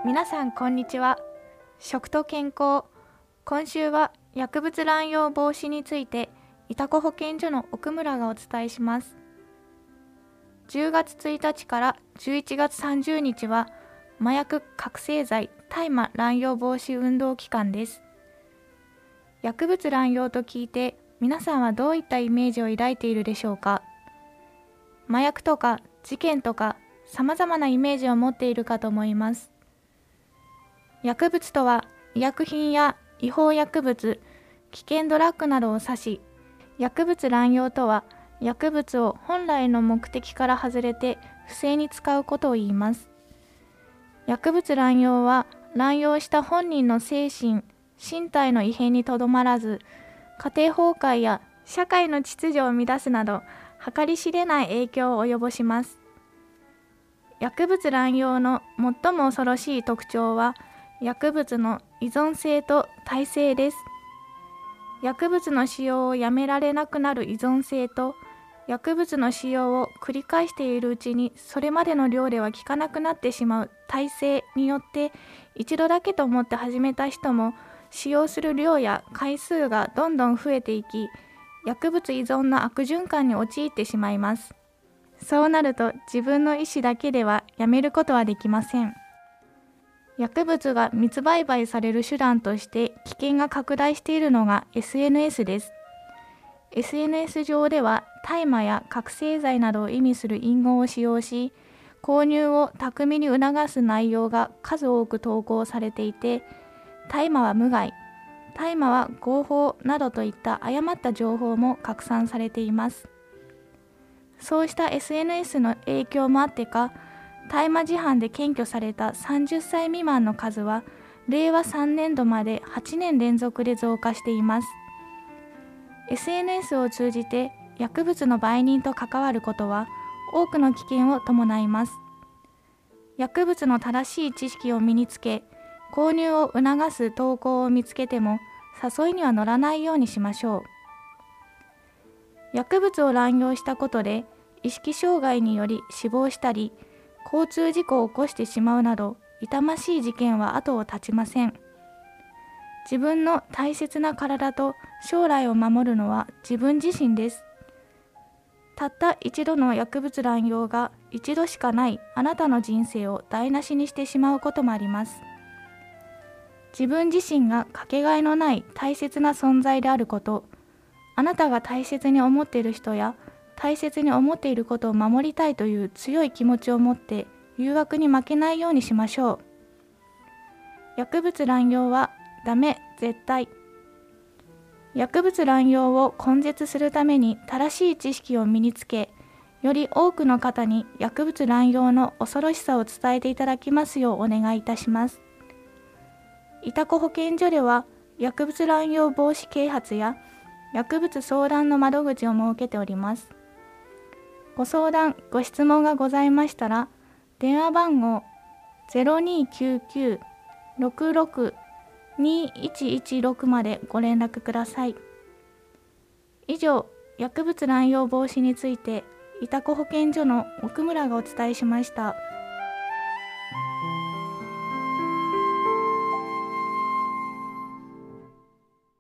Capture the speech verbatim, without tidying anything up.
皆さんこんにちは。食と健康。今週は薬物乱用防止についていたこ保健所の奥村がお伝えします。じゅうがつついたちからじゅういちがつさんじゅうにちは麻薬覚醒剤大麻乱用防止運動期間です。薬物乱用と聞いて皆さんはどういったイメージを抱いているでしょうか。麻薬とか事件とか様々なイメージを持っているかと思います。薬物とは医薬品や違法薬物、危険ドラッグなどを指し、薬物乱用とは薬物を本来の目的から外れて不正に使うことを言います。薬物乱用は乱用した本人の精神、身体の異変にとどまらず、家庭崩壊や社会の秩序を乱すなど、計り知れない影響を及ぼします。薬物乱用の最も恐ろしい特徴は、薬物の依存性と耐性です。薬物の使用をやめられなくなる依存性と、薬物の使用を繰り返しているうちにそれまでの量では効かなくなってしまう耐性によって、一度だけと思って始めた人も使用する量や回数がどんどん増えていき、薬物依存の悪循環に陥ってしまいます。そうなると自分の意思だけではやめることはできません。薬物が密売買される手段として危険が拡大しているのが エスエヌエス です。エスエヌエス 上では大麻や覚醒剤などを意味する隠語を使用し、購入を巧みに促す内容が数多く投稿されていて、大麻は無害、大麻は合法などといった誤った情報も拡散されています。そうした エスエヌエス の影響もあってか、大麻事犯で検挙されたさんじゅっさい未満の数は、れいわさんねんどまではちねん連続で増加しています。エスエヌエス を通じて薬物の売人と関わることは、多くの危険を伴います。薬物の正しい知識を身につけ、購入を促す投稿を見つけても、誘いには乗らないようにしましょう。薬物を乱用したことで、意識障害により死亡したり、交通事故を起こしてしまうなど、痛ましい事件は後を絶ちません。自分の大切な体と将来を守るのは自分自身です。たった一度の薬物乱用が一度しかないあなたの人生を台無しにしてしまうこともあります。自分自身がかけがえのない大切な存在であること、あなたが大切に思っている人や大切に思っていることを守りたいという強い気持ちを持って誘惑に負けないようにしましょう。薬物乱用はダメ、絶対。薬物乱用を根絶するために正しい知識を身につけ、より多くの方に薬物乱用の恐ろしさを伝えていただきますようお願いいたします。いたこ保健所では薬物乱用防止啓発や薬物相談の窓口を設けております。ご相談、ご質問がございましたら、電話番号 ゼロにーきゅうきゅう ろくろく にーいちいちろく までご連絡ください。以上、薬物乱用防止について、いたこ保健所の奥村がお伝えしました。